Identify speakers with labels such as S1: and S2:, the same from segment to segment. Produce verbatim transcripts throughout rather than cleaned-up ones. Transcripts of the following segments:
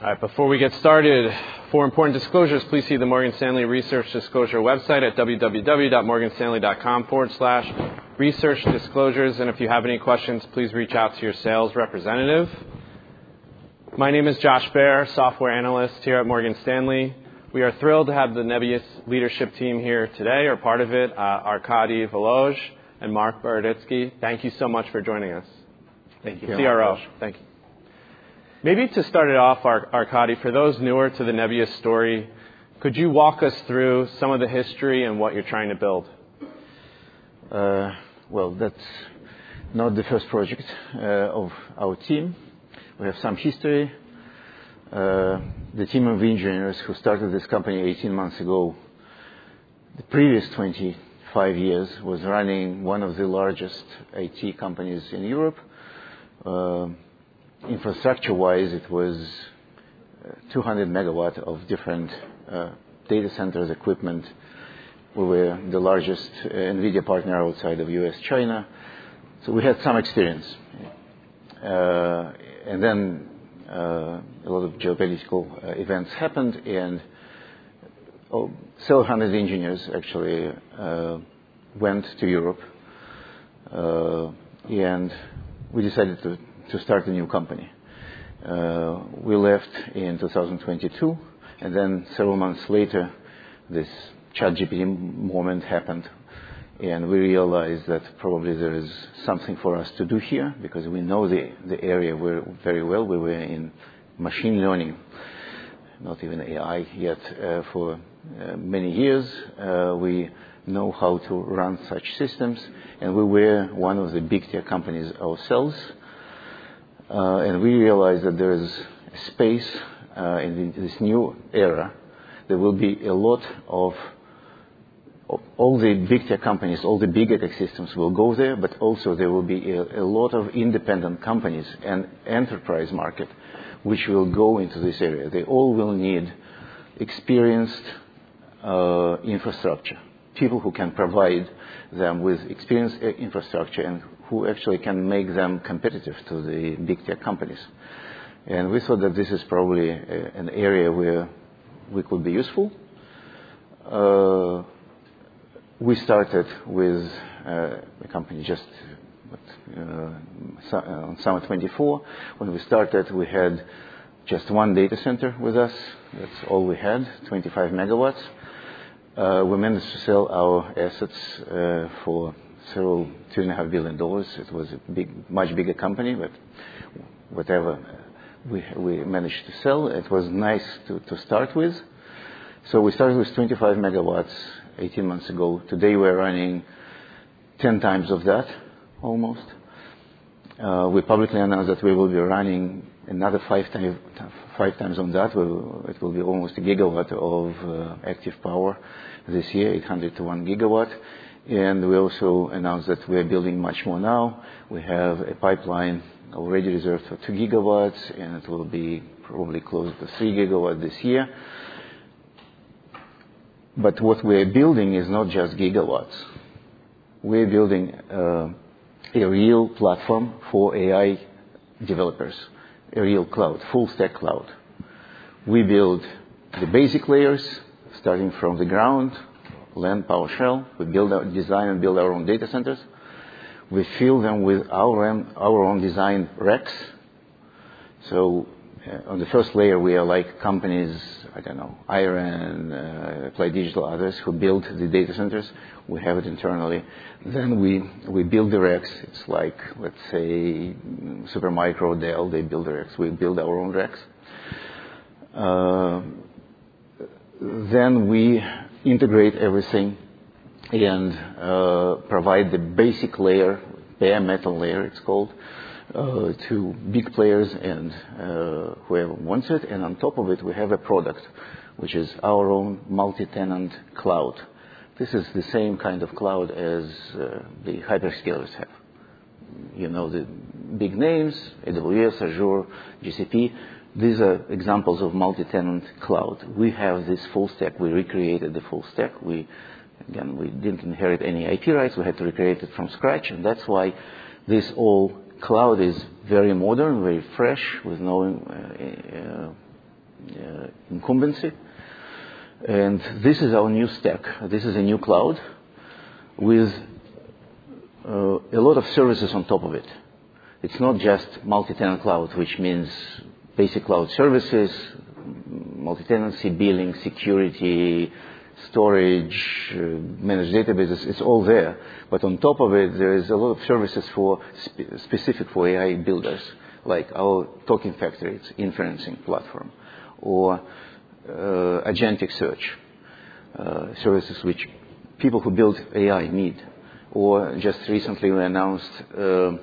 S1: All right, before we get started, for important disclosures, please see the Morgan Stanley Research Disclosure website at www.morganstanley.com forward slash research disclosures. And if you have any questions, please reach out to your sales representative. My name is Josh Baer, software analyst here at Morgan Stanley. We are thrilled to have the Nebius leadership team here today, or part of it, uh, Arkady Volozh and Mark Boroditsky. Thank you so much for joining us.
S2: Thank you.
S1: C R O, thank you. Maybe to start it off, Arkady, for those newer to the Nebius story, could you walk us through some of the history and what you're trying to build?
S2: Uh, well, that's not the first project uh, of our team. We have some history. Uh, the team of engineers who started this company eighteen months ago, the previous twenty-five years, was running one of the largest I T companies in Europe. Uh, Infrastructure-wise, it was two hundred megawatt of different uh, data centers equipment. We were the largest uh, NVIDIA partner outside of U S, China. So we had some experience. Uh, and then uh, a lot of geopolitical uh, events happened, and oh, several hundred engineers actually uh, went to Europe. Uh, and we decided to to start a new company. Uh, we left in two thousand twenty-two, and then several months later, this ChatGPT moment happened, and we realized that probably there is something for us to do here, because we know the, the area very well. We were in machine learning, not even A I yet, uh, for uh, many years. Uh, we know how to run such systems, and we were one of the big tech companies ourselves. Uh, and we realized that there is space uh, in this new era. There will be a lot of, of all the big tech companies, all the big ecosystems will go there, but also there will be a, a lot of independent companies and enterprise market which will go into this area. They all will need experienced uh, infrastructure, people who can provide them with experienced infrastructure and who actually can make them competitive to the big tech companies. And we thought that this is probably a, an area where we could be useful. Uh, we started with uh, a company just uh, on Summer twenty-four. When we started, we had just one data center with us. That's all we had, twenty-five megawatts. Uh, we managed to sell our assets uh, for several two and a half billion dollars. It was a big, much bigger company, but whatever we we managed to sell, it was nice to, to start with. So we started with twenty-five megawatts eighteen months ago. Today we're running ten times of that, almost. Uh, we publicly announced that we will be running another five times five times on that. We'll, it will be almost a gigawatt of uh, active power this year, eight hundred to one gigawatt. And we also announced that we are building much more now. We have a pipeline already reserved for two gigawatts, and it will be probably close to three gigawatts this year. But what we are building is not just gigawatts. We are building uh, a real platform for A I developers, a real cloud, full stack cloud. We build the basic layers, starting from the ground, land, PowerShell. We build our design and build our own data centers. We fill them with our own, our own design racks. So uh, on the first layer, we are like companies, I don't know, Iron, uh, Applied Digital, others who build the data centers. We have it internally. Then we, we build the racks. It's like, let's say, Supermicro, Dell, they build the racks. We build our own racks. Uh, then we integrate everything and uh, provide the basic layer, bare metal layer it's called, uh, to big players and uh, whoever wants it. And on top of it, we have a product, which is our own multi-tenant cloud. This is the same kind of cloud as uh, the hyperscalers have. You know the big names, A W S, Azure, G C P. These are examples of multi-tenant cloud. We have this full stack. We recreated the full stack. We, again, we didn't inherit any I P rights. We had to recreate it from scratch, and that's why this all cloud is very modern, very fresh, with no uh, uh, incumbency. And this is our new stack. This is a new cloud with uh, a lot of services on top of it. It's not just multi-tenant cloud, which means basic cloud services, multi-tenancy, billing, security, storage, uh, managed databases. It's all there. But on top of it, there is a lot of services for spe- specific for A I builders, like our Token Factory, it's inferencing platform, or uh, agentic search, uh, services which people who build A I need. Or just recently we announced uh,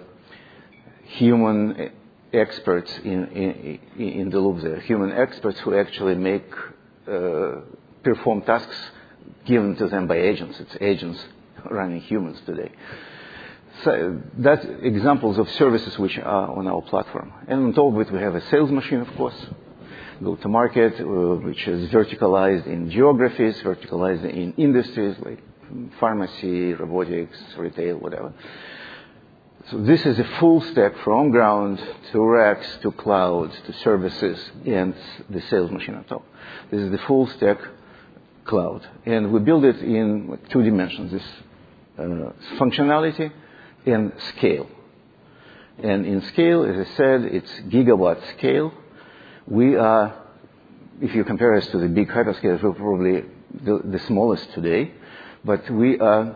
S2: human experts in, in, in the loop there, human experts who actually make, uh, perform tasks given to them by agents. It's agents running humans today. So that's examples of services which are on our platform. And on top of it, we have a sales machine, of course, go-to-market, uh, which is verticalized in geographies, verticalized in industries like pharmacy, robotics, retail, whatever. So this is a full stack from ground to racks to cloud to services and the sales machine on top. This is the full stack cloud. And we build it in two dimensions, this uh, functionality and scale. And in scale, as I said, it's gigawatt scale. We are, if you compare us to the big hyperscalers, we're probably the, the smallest today, but we are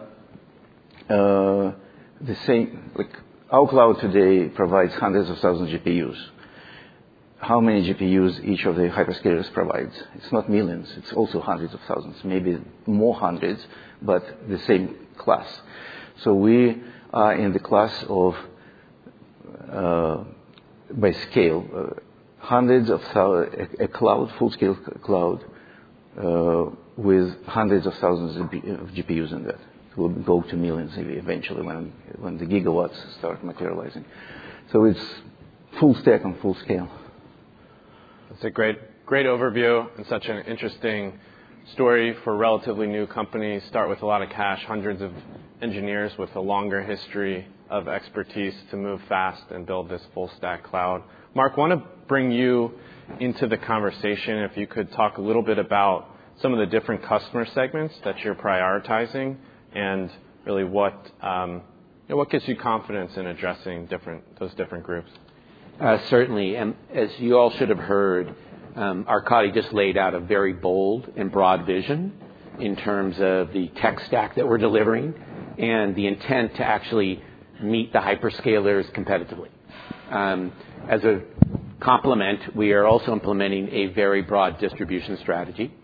S2: uh, the same, like our cloud today provides hundreds of thousands of G P Us. How many G P Us each of the hyperscalers provides? It's not millions, it's also hundreds of thousands, maybe more hundreds, but the same class. So we are in the class of, uh, by scale, uh, hundreds of thousands, a, a cloud, full-scale cloud, uh, with hundreds of thousands of G P Us in that. It will go to millions eventually when, when the gigawatts start materializing. So it's full stack on full scale.
S1: That's a great, great overview and such an interesting story for relatively new companies. Start with a lot of cash, hundreds of engineers with a longer history of expertise to move fast and build this full stack cloud. Mark, I want to bring you into the conversation. If you could talk a little bit about some of the different customer segments that you're prioritizing and really what um, you know, what gives you confidence in addressing different those different groups.
S3: Uh, certainly, and as you all should have heard, um, Arkady just laid out a very bold and broad vision in terms of the tech stack that we're delivering and the intent to actually meet the hyperscalers competitively. Um, as a complement, we are also implementing a very broad distribution strategy.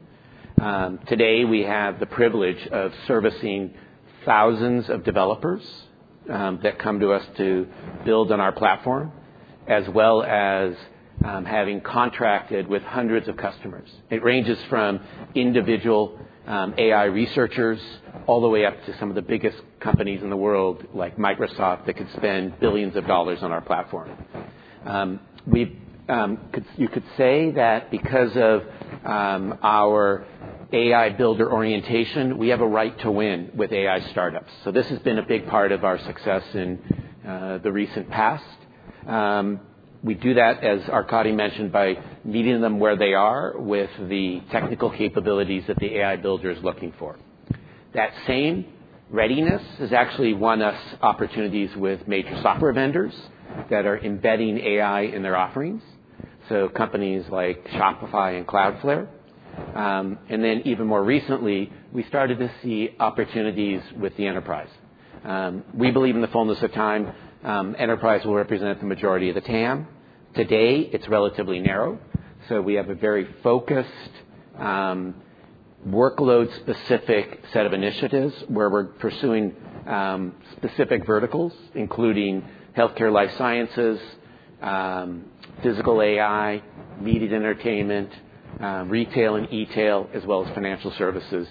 S3: Um, today, we have the privilege of servicing thousands of developers um, that come to us to build on our platform, as well as um, having contracted with hundreds of customers. It ranges from individual um, A I researchers all the way up to some of the biggest companies in the world, like Microsoft, that could spend billions of dollars on our platform. Um, we, um, could, you could say that because of um, our A I builder orientation, we have a right to win with A I startups. So this has been a big part of our success in uh, the recent past. Um, we do that, as Arkady mentioned, by meeting them where they are with the technical capabilities that the A I builder is looking for. That same readiness has actually won us opportunities with major software vendors that are embedding A I in their offerings. So companies like Shopify and Cloudflare. Um, and then even more recently, we started to see opportunities with the enterprise. Um, we believe in the fullness of time, um, enterprise will represent the majority of the T A M. Today, it's relatively narrow. So we have a very focused, um, workload-specific set of initiatives where we're pursuing um, specific verticals, including healthcare life sciences, um, physical A I, media and entertainment, uh, retail and e-tail, as well as financial services.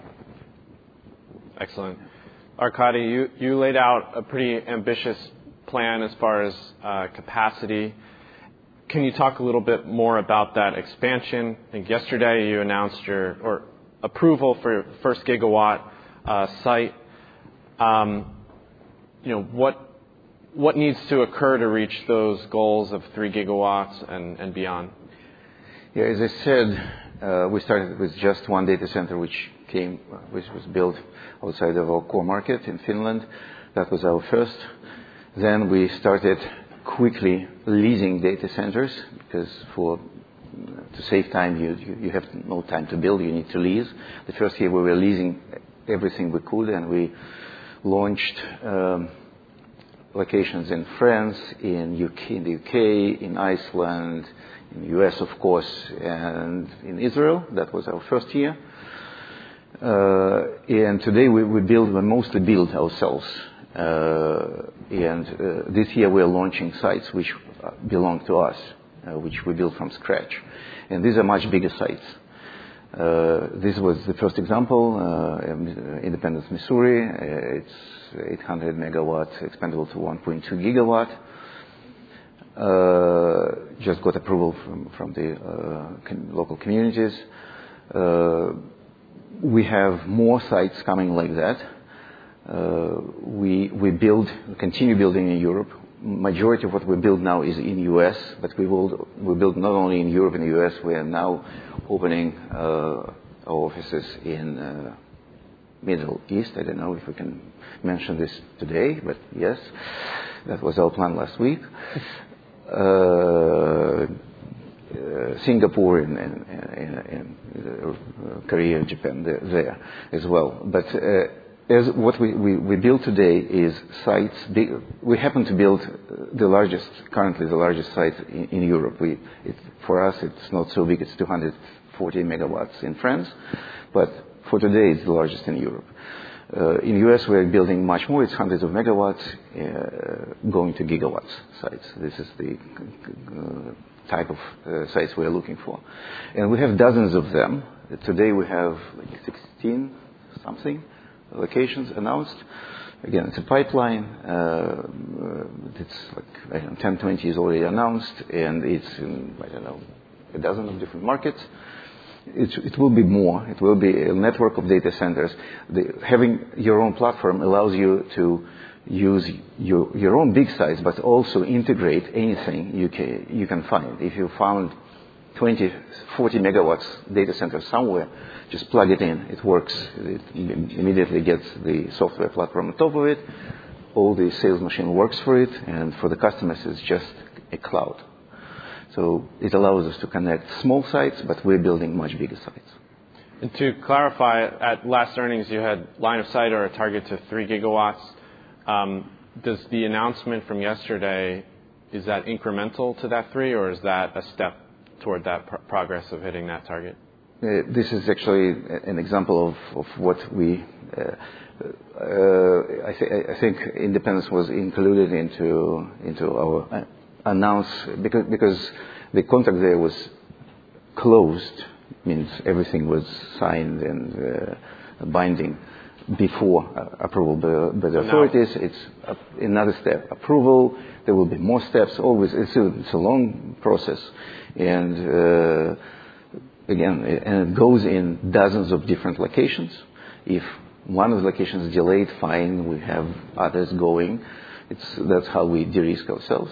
S1: Excellent. Arkady, you, you laid out a pretty ambitious plan as far as uh, capacity. Can you talk a little bit more about that expansion? I think yesterday you announced your or approval for your first gigawatt uh, site. Um, you know, what what needs to occur to reach those goals of three gigawatts and, and beyond?
S2: Yeah, as I said, Uh, we started with just one data center, which came, uh, which was built outside of our core market in Finland. That was our first. Then we started quickly leasing data centers because for to save time, you, you you have no time to build. You need to lease. The first year we were leasing everything we could, and we launched um, locations in France, in U K, in the U K, in Iceland, in the U S, of course, and in Israel. That was our first year. Uh, and today we, we build, we mostly build ourselves. Uh, and uh, this year we are launching sites which belong to us, uh, which we build from scratch. And these are much bigger sites. Uh, this was the first example, uh, Independence, Missouri. Uh, it's eight hundred megawatt, expandable to one point two gigawatt. Uh, just got approval from, from the uh, com- local communities. Uh, we have more sites coming like that. Uh, we we build, continue building in Europe. Majority of what we build now is in U S, but we will we build not only in Europe and the U S. We are now opening uh, our offices in uh, Middle East. I don't know if we can mention this today, but yes, that was our plan last week. Uh, uh, Singapore and, and, and, and uh, Korea, Japan, there, there as well. But uh, as what we, we, we build today is sites. Big, we happen to build the largest, currently the largest site in, in Europe. We, it, for us, it's not so big. It's two hundred forty megawatts in France, but for today, it's the largest in Europe. Uh, in the U S, we're building much more. It's hundreds of megawatts, uh, going to gigawatts sites. This is the uh, type of uh, sites we're looking for. And we have dozens of them. Today we have like sixteen something locations announced. Again, it's a pipeline. Uh, it's like, I don't know, ten, twenty is already announced, and it's in, I don't know, a dozen of different markets. It, it will be more. It will be a network of data centers. The, having your own platform allows you to use your, your own big sites, but also integrate anything you can, you can find. If you found twenty, forty megawatts data center somewhere, just plug it in. It works. It immediately gets the software platform on top of it. All the sales machine works for it, and for the customers, it's just a cloud. So it allows us to connect small sites, but we're building much bigger sites.
S1: And to clarify, at last earnings, you had line of sight or a target to three gigawatts. Um, does the announcement from yesterday, is that incremental to that three, or is that a step toward that pr- progress of hitting that target?
S2: Uh, this is actually an example of, of what we, uh, uh, I, th- I think Independence was included into, into our uh, announce, because, because the contract there was closed, means everything was signed and uh, binding before uh, approval by, by the so authorities. Now, it's uh, another step. Approval, there will be more steps, always. It's a, it's a long process. And uh, again, and it goes in dozens of different locations. If one of the locations is delayed, fine, we have others going. It's, that's how we de-risk ourselves.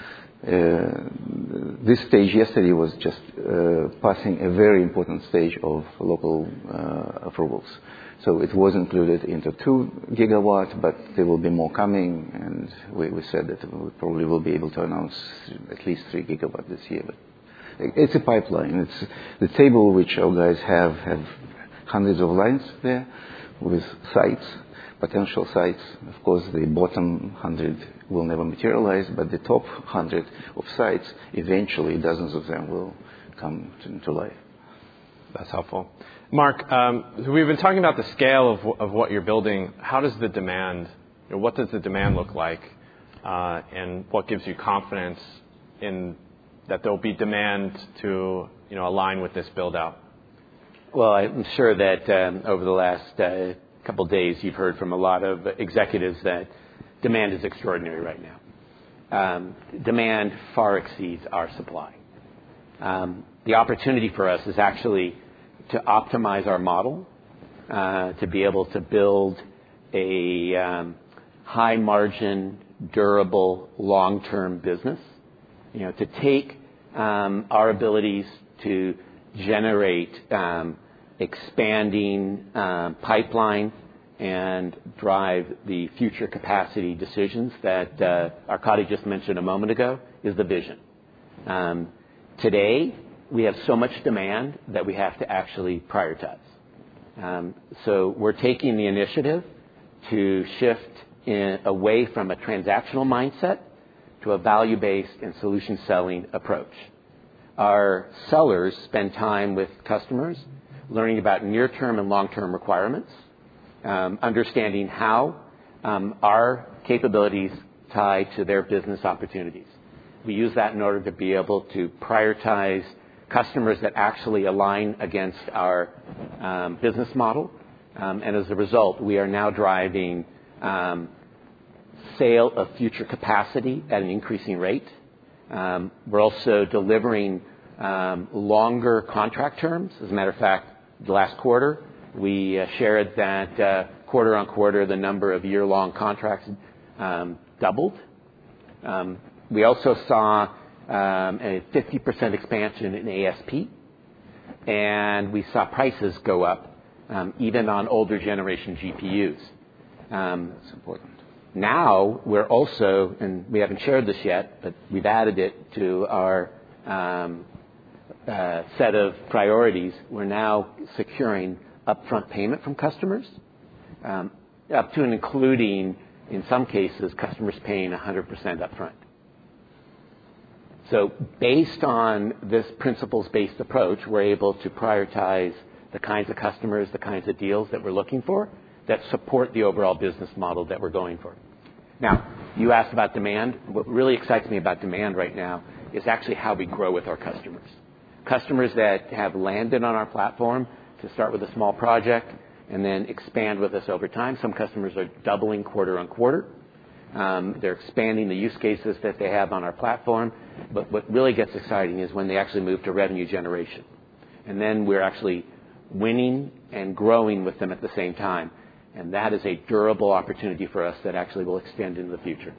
S2: Uh, this stage yesterday was just uh, passing a very important stage of local uh, approvals. So it was included into two gigawatt, but there will be more coming, and we, we said that we probably will be able to announce at least three gigawatt this year. But it's a pipeline. It's the table which our guys have have hundreds of lines there with sites, potential sites. Of course, the bottom hundred will never materialize, but the top hundred of sites, eventually dozens of them will come to, to life.
S1: That's helpful. Mark, um, we've been talking about the scale of, of what you're building. How does the demand, you know, what does the demand look like, uh, and what gives you confidence in that there'll be demand to, you know, align with this build out?
S3: Well, I'm sure that um, over the last uh, couple of days, you've heard from a lot of executives that demand is extraordinary right now. Um, demand far exceeds our supply. Um, the opportunity for us is actually to optimize our model, uh, to be able to build a um, high margin, durable, long-term business. You know, to take um, our abilities to generate um, expanding um, pipeline and drive the future capacity decisions that uh, Arkady just mentioned a moment ago is the vision. Um, today, we have so much demand that we have to actually prioritize. Um, so we're taking the initiative to shift in, away from a transactional mindset to a value-based and solution-selling approach. Our sellers spend time with customers, learning about near-term and long-term requirements, um, understanding how um, our capabilities tie to their business opportunities. We use that in order to be able to prioritize customers that actually align against our um, business model. Um, and as a result, we are now driving um, sale of future capacity at an increasing rate. Um, we're also delivering um, longer contract terms. As a matter of fact, the last quarter, we uh, shared that uh, quarter on quarter, the number of year-long contracts um, doubled. Um, we also saw um, a fifty percent expansion in A S P, and we saw prices go up um, even on older generation G P Us. Um,
S2: That's important.
S3: Now we're also, and we haven't shared this yet, but we've added it to our um, uh, set of priorities. We're now securing upfront payment from customers, um, up to and including, in some cases, customers paying one hundred percent upfront. So based on this principles-based approach, we're able to prioritize the kinds of customers, the kinds of deals that we're looking for that support the overall business model that we're going for. Now, you asked about demand. What really excites me about demand right now is actually how we grow with our customers. Customers that have landed on our platform to start with a small project and then expand with us over time. Some customers are doubling quarter on quarter. Um, they're expanding the use cases that they have on our platform. But what really gets exciting is when they actually move to revenue generation. And then we're actually winning and growing with them at the same time. And that is a durable opportunity for us that actually will extend into the future.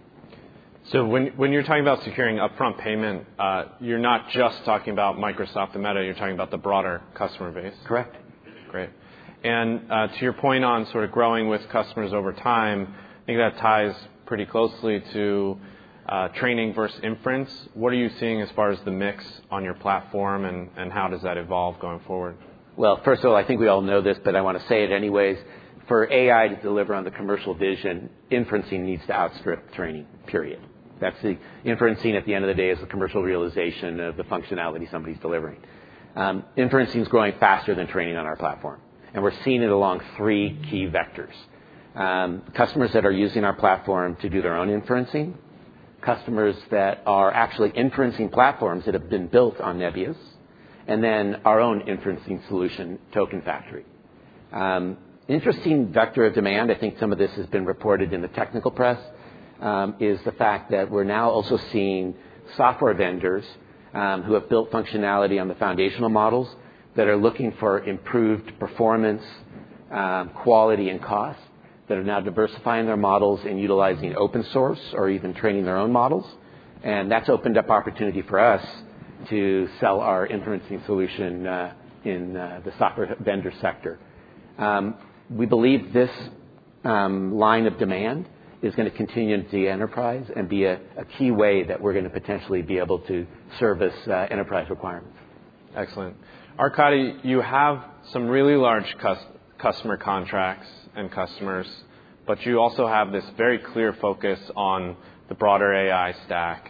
S1: So when when you're talking about securing upfront payment, uh, you're not just talking about Microsoft and Meta, you're talking about the broader customer base.
S3: Correct.
S1: Great. And uh, to your point on sort of growing with customers over time, I think that ties pretty closely to uh, training versus inference. What are you seeing as far as the mix on your platform, and, and how does that evolve going forward?
S3: Well, first of all, I think we all know this, but I want to say it anyways. For A I to deliver on the commercial vision, inferencing needs to outstrip training, period. That's the inferencing at the end of the day is the commercial realization of the functionality somebody's delivering. Um, inferencing is growing faster than training on our platform. And we're seeing it along three key vectors. Um, customers that are using our platform to do their own inferencing, customers that are actually inferencing platforms that have been built on Nebius, and then our own inferencing solution, Token Factory. Um, interesting vector of demand, I think some of this has been reported in the technical press, um, is the fact that we're now also seeing software vendors um, who have built functionality on the foundational models that are looking for improved performance, um, quality, and cost, that are now diversifying their models and utilizing open source or even training their own models. And that's opened up opportunity for us to sell our inferencing solution uh, in uh, the software vendor sector. Um, we believe this um, line of demand is going to continue into the enterprise and be a, a key way that we're going to potentially be able to service uh, enterprise requirements.
S1: Excellent. Arkady, you have some really large cus- customer contracts and customers, but you also have this very clear focus on the broader A I stack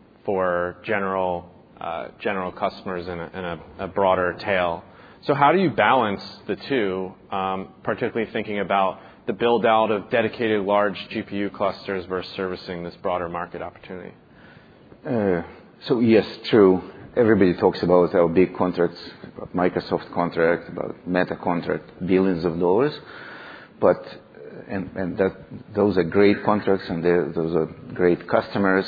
S1: for general uh, general customers in, a, in a, a broader tail. So how do you balance the two, um, particularly thinking about the build-out of dedicated large G P U clusters versus servicing this broader market opportunity?
S2: Uh, so yes, true. Everybody talks about our big contracts, about Microsoft contract, about Meta contract, billions of dollars. But and, and that those are great contracts and those are great customers.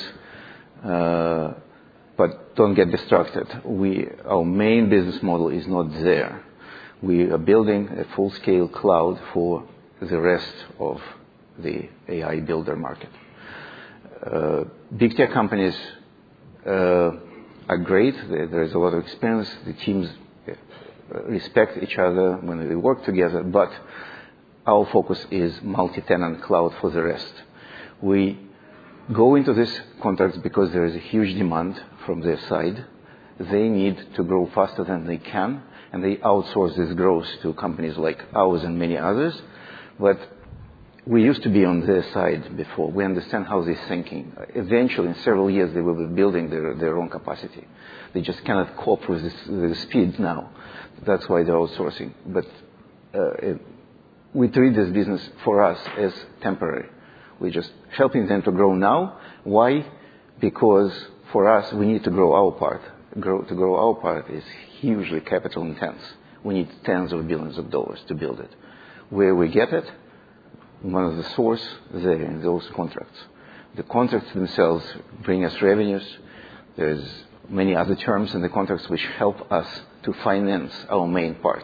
S2: Uh, but don't get distracted. We our main business model is not there. We are building a full-scale cloud for the rest of the A I builder market. Uh, big tech companies uh, are great. There is a lot of experience. The teams respect each other when they work together, but our focus is multi-tenant cloud for the rest. We go into these contracts because there is a huge demand from their side. They need to grow faster than they can, and they outsource this growth to companies like ours and many others. But we used to be on their side before. We understand how they're thinking. Eventually, in several years, they will be building their, their own capacity. They just cannot cope with, this, with the speed now. That's why they're outsourcing. But uh, it, we treat this business for us as temporary. We're just helping them to grow now. Why? Because for us, we need to grow our part. Grow, to grow our part is hugely capital intense. We need tens of billions of dollars to build it. Where we get it? One of the source there in those contracts. The contracts themselves bring us revenues. There's many other terms in the contracts which help us to finance our main part.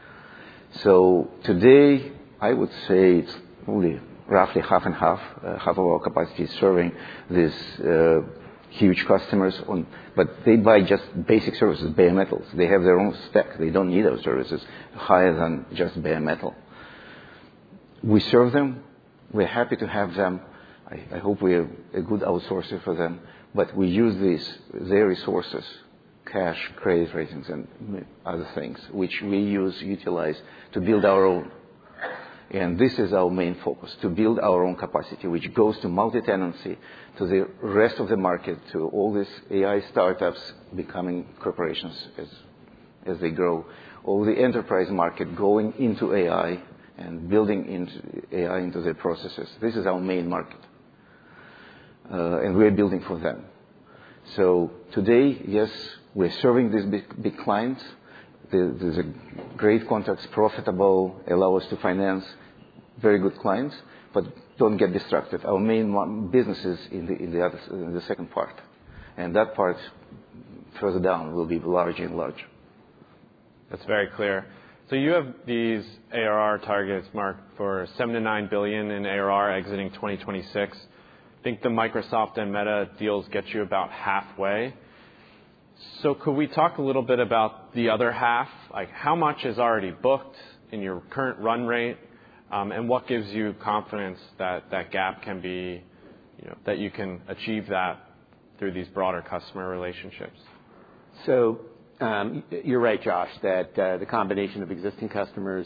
S2: So today, I would say it's only roughly half and half. Uh, half of our capacity is serving these uh, huge customers, on, but they buy just basic services, bare metals. They have their own spec. They don't need our services higher than just bare metal. We serve them. We're happy to have them. I, I hope we're a good outsourcer for them. But we use these, their resources, cash, credit ratings, and other things, which we use, utilize to build our own. And this is our main focus, to build our own capacity, which goes to multi-tenancy, to the rest of the market, to all these A I startups becoming corporations as, as they grow, all the enterprise market going into A I and building into A I into their processes. This is our main market. Uh, and we're building for them. So today, yes, we're serving these big, big clients. There's a great contracts, profitable, allow us to finance very good clients, but don't get distracted. Our main business is in the, in the, other, in the second part. And that part, further down, will be larger and larger.
S1: That's very clear. So you have these A R R targets, Mark, for seven to nine billion in A R R exiting twenty twenty-six. I think the Microsoft and Meta deals get you about halfway. So could we talk a little bit about the other half? Like how much is already booked in your current run rate, um, and what gives you confidence that that gap can be, you know, that you can achieve that through these broader customer relationships?
S3: So um, you're right, Josh, that uh, the combination of existing customers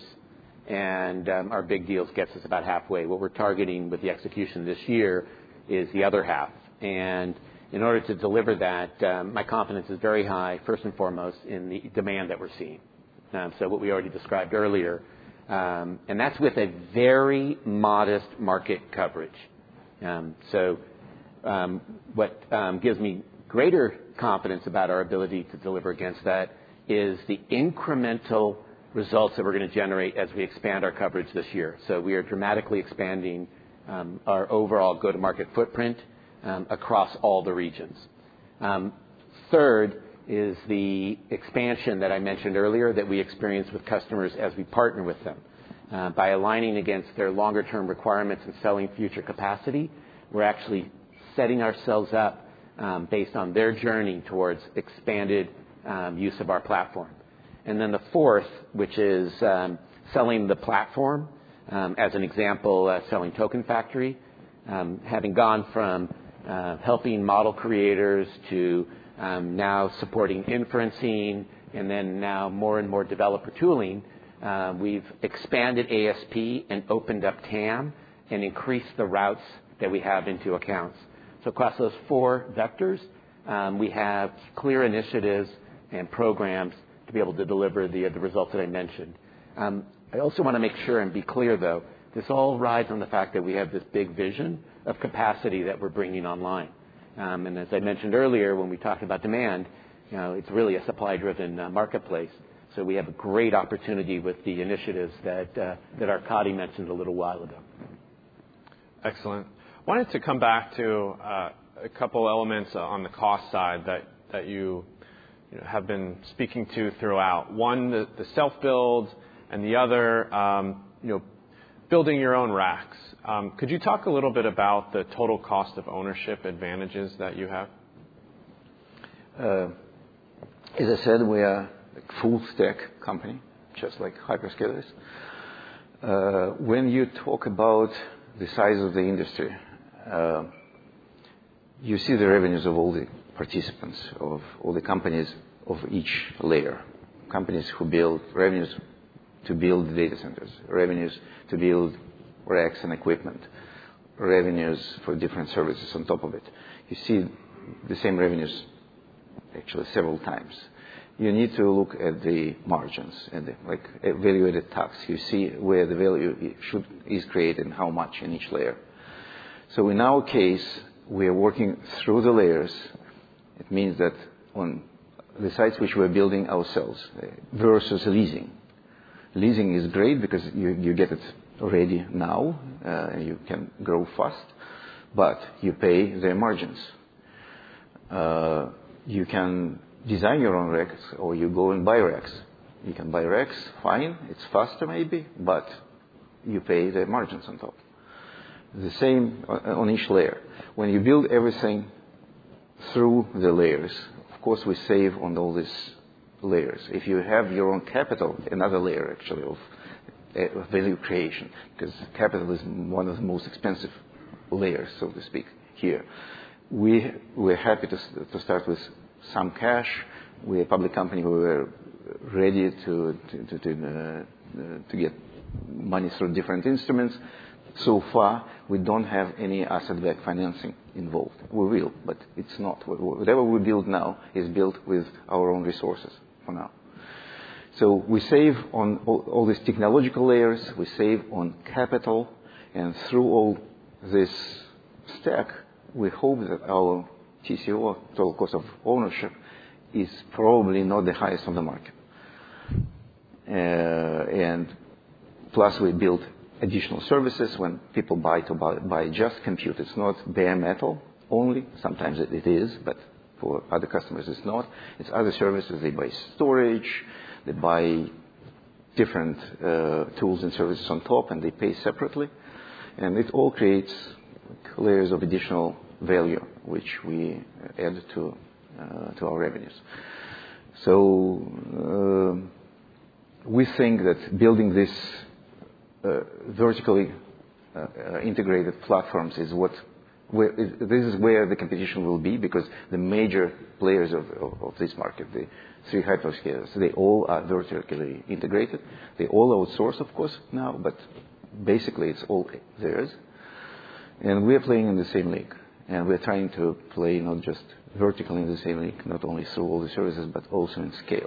S3: and um, our big deals gets us about halfway. What we're targeting with the execution this year is the other half. And in order to deliver that, um, my confidence is very high, first and foremost, in the demand that we're seeing. Um, so what we already described earlier, um, and that's with a very modest market coverage. Um, so um, what um, gives me greater confidence about our ability to deliver against that is the incremental results that we're going to generate as we expand our coverage this year. So we are dramatically expanding um, our overall go-to-market footprint um, across all the regions. Um, third is the expansion that I mentioned earlier that we experience with customers as we partner with them. Uh, by aligning against their longer-term requirements and selling future capacity, we're actually setting ourselves up um, based on their journey towards expanded um, use of our platform. And then the fourth, which is um, selling the platform, um, as an example, uh, selling Token Factory, um, having gone from uh, helping model creators to um, now supporting inferencing and then now more and more developer tooling, uh, we've expanded A S P and opened up T A M and increased the routes that we have into accounts. So across those four vectors, um, we have clear initiatives and programs to be able to deliver the, the results that I mentioned. Um, I also want to make sure and be clear, though, this all rides on the fact that we have this big vision of capacity that we're bringing online. Um, and as I mentioned earlier, when we talked about demand, you know, it's really a supply-driven uh, marketplace. So we have a great opportunity with the initiatives that uh, that Arkady mentioned a little while ago.
S1: Excellent. Wanted to come back to uh, a couple elements on the cost side that that you, you know, have been speaking to throughout. One, the, the self-build, and the other, um, you know, building your own racks. Um, could you talk a little bit about the total cost of ownership advantages that you have?
S2: Uh, As I said, we are a full stack company, just like hyperscalers. Uh, when you talk about the size of the industry, uh, you see the revenues of all the participants, of all the companies of each layer. Companies who build revenues to build data centers, revenues to build racks and equipment, revenues for different services on top of it. You see the same revenues actually several times. You need to look at the margins and the, like value-added tax. You see where the value should, is created and how much in each layer. So in our case, we are working through the layers. It means that on the sites which we're building ourselves versus leasing. Leasing is great because you, you get it ready now, uh, you can grow fast, but you pay their margins. Uh, you can design your own racks or you go and buy racks. You can buy racks, fine, it's faster maybe, but you pay the margins on top. The same on each layer. When you build everything through the layers, of course we save on all these layers. If you have your own capital, another layer actually of uh, value creation, because capital is one of the most expensive layers, so to speak, here. We, we're happy to, to start with some cash. We're a public company. We were ready to, to, to, uh, to get money through different instruments. So far, we don't have any asset-backed financing involved. We will, but it's not. Whatever we build now is built with our own resources for now. So we save on all, all these technological layers. We save on capital. And through all this stack, we hope that our T C O, total cost of ownership, is probably not the highest on the market. Uh, and plus, we build additional services when people buy to buy, buy just compute. It's not bare metal only. Sometimes it, it is, but for other customers it's not. It's other services. They buy storage, they buy different uh, tools and services on top, and they pay separately. And it all creates layers of additional value, which we add to uh, to our revenues. So uh, we think that building this Uh, vertically uh, uh, integrated platforms is what where, is, this is where the competition will be, because the major players of, of, of this market, the three hyperscalers, they all are vertically integrated. They all outsource, of course, now, but basically it's all theirs. And we are playing in the same league, and we're trying to play not just vertically in the same league, not only through all the services, but also in scale.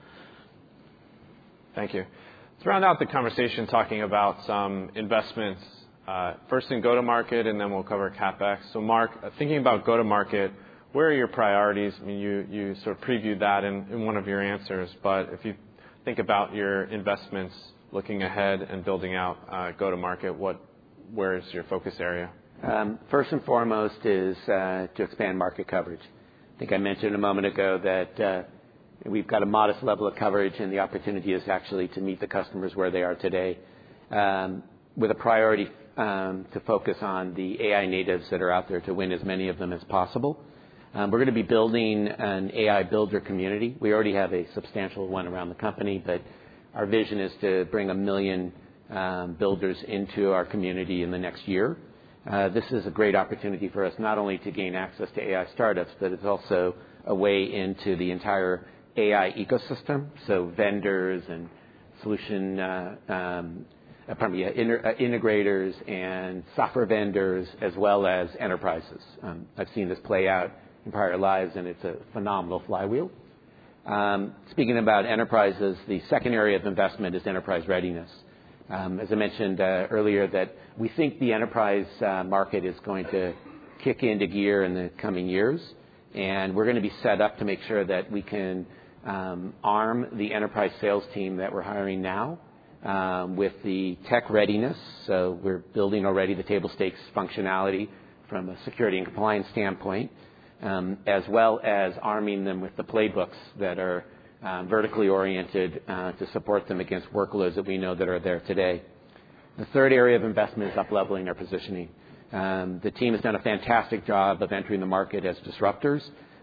S1: Thank you. Let's round out the conversation talking about some investments, uh, first in go-to-market, and then we'll cover CapEx. So, Mark, uh, thinking about go-to-market, where are your priorities? I mean, you, you sort of previewed that in, in one of your answers, but if you think about your investments looking ahead and building out uh, go-to-market, what, where is your focus area?
S3: Um, first and foremost is uh, to expand market coverage. I think I mentioned a moment ago that uh, we've got a modest level of coverage, and the opportunity is actually to meet the customers where they are today, um, with a priority um, to focus on the A I natives that are out there to win as many of them as possible. Um, we're going to be building an A I builder community. We already have a substantial one around the company, but our vision is to bring a million um, builders into our community in the next year. Uh, this is a great opportunity for us not only to gain access to A I startups, but it's also a way into the entire A I ecosystem, so vendors and solution uh, um, uh, pardon me, uh, inter, uh, integrators and software vendors, as well as enterprises. Um, I've seen this play out in prior lives, and it's a phenomenal flywheel. Um, speaking about enterprises, the second area of investment is enterprise readiness. Um, as I mentioned uh, earlier, that we think the enterprise uh, market is going to kick into gear in the coming years, and we're going to be set up to make sure that we can Um, arm the enterprise sales team that we're hiring now um, with the tech readiness. So we're building already the table stakes functionality from a security and compliance standpoint, um, as well as arming them with the playbooks that are um, vertically oriented uh, to support them against workloads that we know that are there today. The third area of investment is up-leveling our positioning. Um, the team has done a fantastic job of entering the market as disruptors.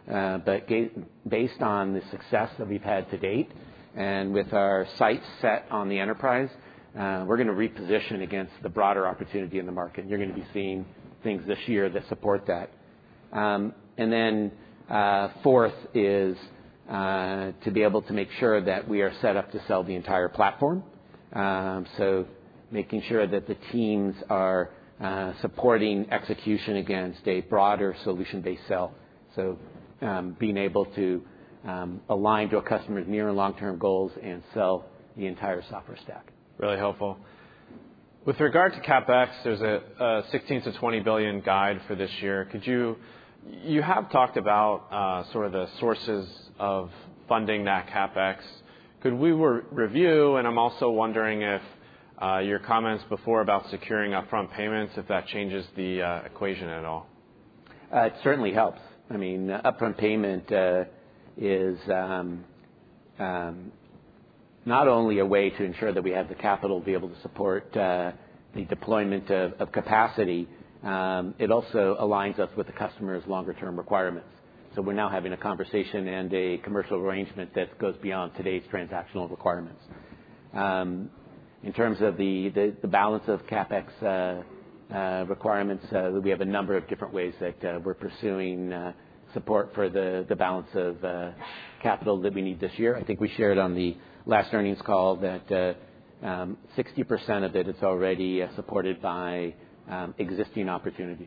S3: Uh, but ga- based on the success that we've had to date, and with our sights set on the enterprise, uh, we're going to reposition against the broader opportunity in the market. You're going to be seeing things this year that support that. Um, and then uh, fourth is uh, to be able to make sure that we are set up to sell the entire platform. Um, so making sure that the teams are uh, supporting execution against a broader solution-based sell. So um, being able to um, align to a customer's near and long-term goals and sell the entire software stack.
S1: Really helpful. With regard to CapEx, there's a, a sixteen to twenty billion guide for this year. Could you, you have talked about uh, sort of the sources of funding that CapEx. Could we re- review, and I'm also wondering if uh, your comments before about securing upfront payments, if that changes the uh, equation at all?
S3: Uh, it certainly helps. I mean, uh, upfront payment uh, is um, um, not only a way to ensure that we have the capital to be able to support uh, the deployment of, of capacity, um, it also aligns us with the customer's longer-term requirements. So we're now having a conversation and a commercial arrangement that goes beyond today's transactional requirements. Um, in terms of the, the, the balance of CapEx uh, uh, requirements, uh, we have a number of different ways that uh, we're pursuing uh, support for the, the balance of uh, capital that we need this year. I think we shared on the last earnings call that uh, um, sixty percent of it is already uh, supported by um, existing opportunities.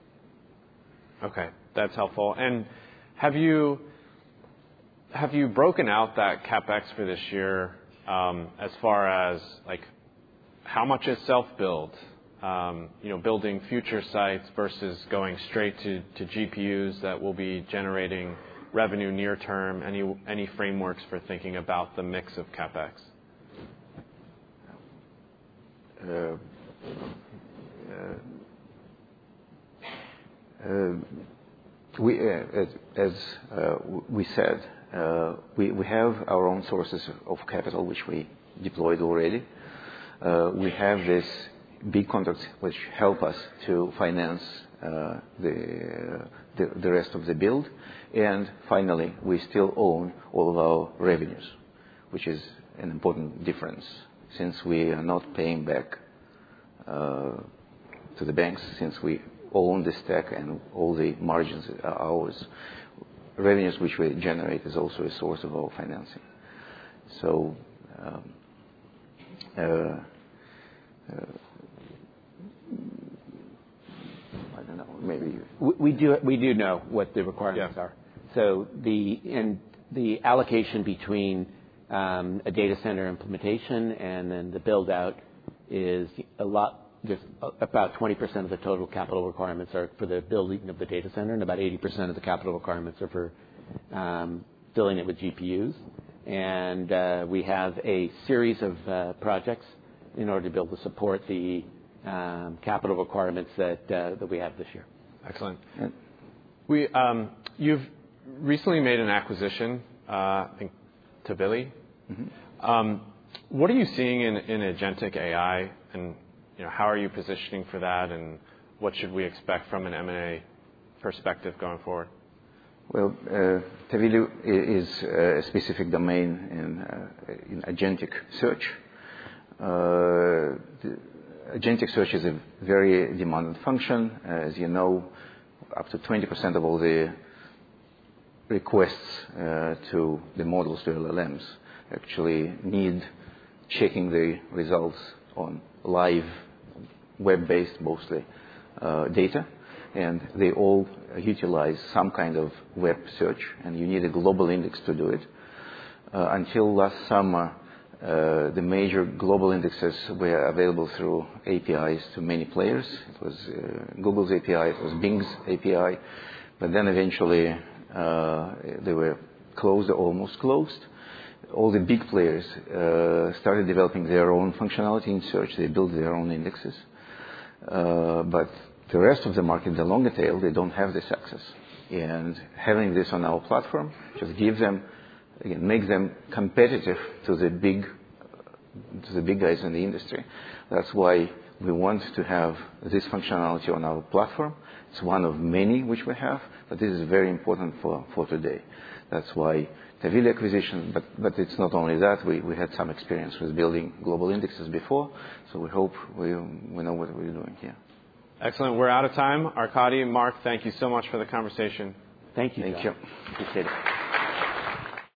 S1: Okay, that's helpful. And have you have you broken out that CapEx for this year um, as far as like how much is self-build, um, you know, building future sites versus going straight to, to G P Us that will be generating revenue near term? Any any frameworks for thinking about the mix of CapEx?
S2: Uh, uh, uh, we, uh, as as uh, we said, uh, we we have our own sources of capital which we deployed already. Uh, we have this big contracts which help us to finance uh, the, the the rest of the build, and finally we still own all of our revenues, which is an important difference since we are not paying back uh, to the banks, since we own the stack and all the margins are ours. Revenues which we generate is also a source of our financing. So. Um, uh, uh, I don't know. Maybe
S3: we, we do we do know what the requirements
S1: yeah.
S3: are. So the and the allocation between um, a data center implementation and then the build out is a lot. Just about twenty percent of the total capital requirements are for the building of the data center, and about eighty percent of the capital requirements are for um, filling it with G P Us. And uh, we have a series of uh, projects in order to be able to support the um, capital requirements that uh, that we have this year.
S1: Excellent. We um, you've recently made an acquisition, uh, I think, Tabili. Mm-hmm. Um, what are you seeing in, in agentic A I, and you know, how are you positioning for that, and what should we expect from an M and A perspective going forward?
S2: Well, uh, Tabili is a specific domain in, uh, in agentic search. Uh, the agentic search is a very demanded function. Uh, as you know, up to twenty percent of all the requests uh, to the models, to L L Ms, actually need checking the results on live, web-based, mostly, uh, data. And they all utilize some kind of web search, and you need a global index to do it. Uh, until last summer, uh, the major global indexes were available through A P Is to many players. It was uh, Google's A P I, it was Bing's A P I, but then eventually uh, they were closed or almost closed. All the big players uh, started developing their own functionality in search. They built their own indexes. Uh, but the rest of the market, the longer tail, they don't have this access. And having this on our platform just gives them, again, makes them competitive to the big, to the big guys in the industry. That's why we want to have this functionality on our platform. It's one of many which we have, but this is very important for, for today. That's why Tavily acquisition, but, but it's not only that. We, we had some experience with building global indexes before, so we hope we, we know what we're doing here.
S1: Excellent. We're out of time. Arkady, Mark, thank you so much for the conversation.
S3: Thank you.
S2: Thank
S3: John.
S2: you.
S3: Appreciate it.